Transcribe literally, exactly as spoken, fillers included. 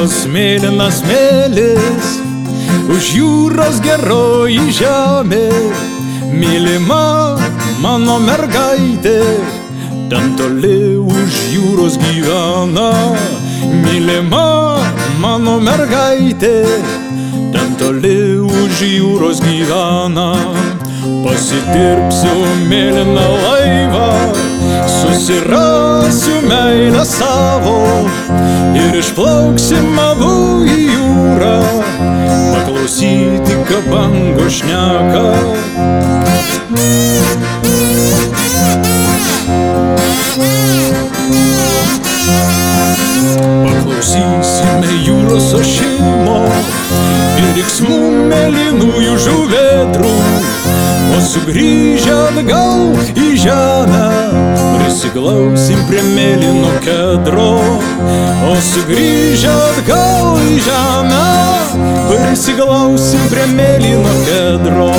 Mėlynos, mėlynas mėlis, už jūros geroji žemė. Mylima mano mergaitė, ten toli už jūros gyvena. Mylima mano mergaitė, ten toli už jūros gyvena. Pasitirbsiu mėlyną laivą, susirasiu meilę savo ir išplauksim abu į jūrą, paklausyti, ką bangos šneka. Paklausysime jūros ošimo ir riksmų mėlynųjų žuvėdrų, o sugrįžę atgal į žemę prisiglausim prie mėlyno kedro. O sugrįžę atgal į žemę prisiglausim prie mėlyno kedro.